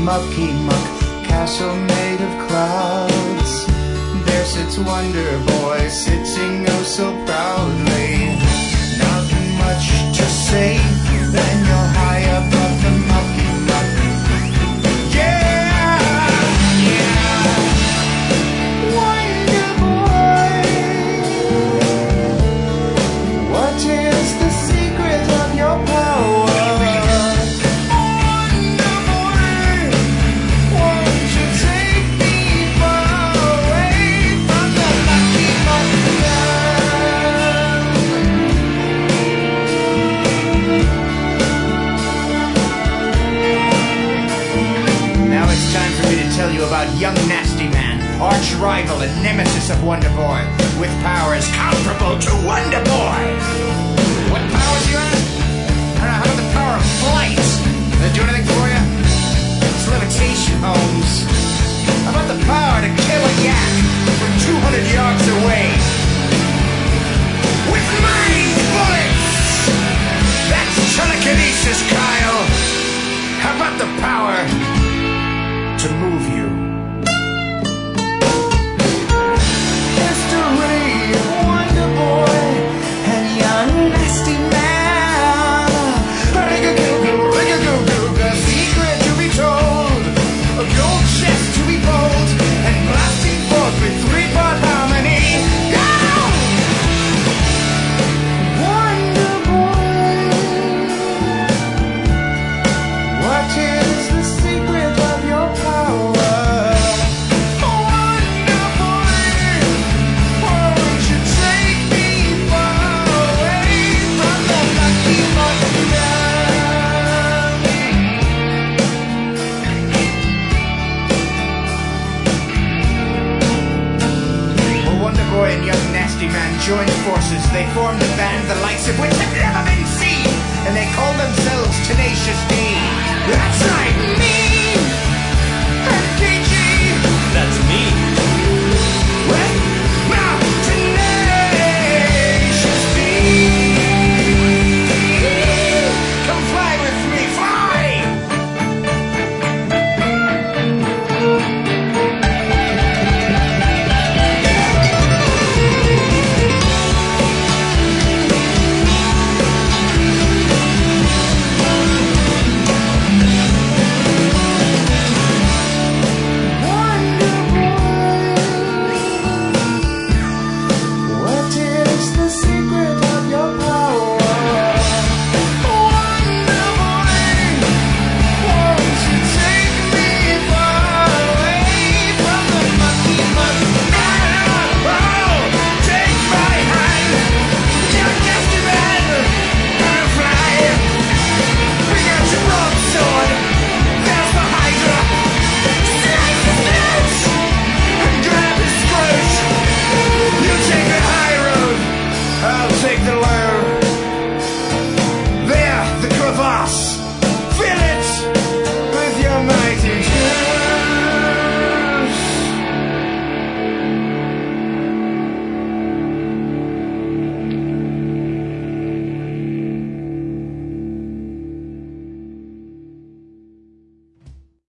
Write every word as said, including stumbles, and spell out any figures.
mucky muck castle made of clouds. There sits Wonder Boy, sitting oh so proudly. Nothing much to say, then you're high above the mucky muck. Yeah, yeah. Wonder Boy, what is the secret of your power? Tell you about young Nasty Man, arch rival and nemesis of Wonder Boy, with powers comparable to Wonder Boy.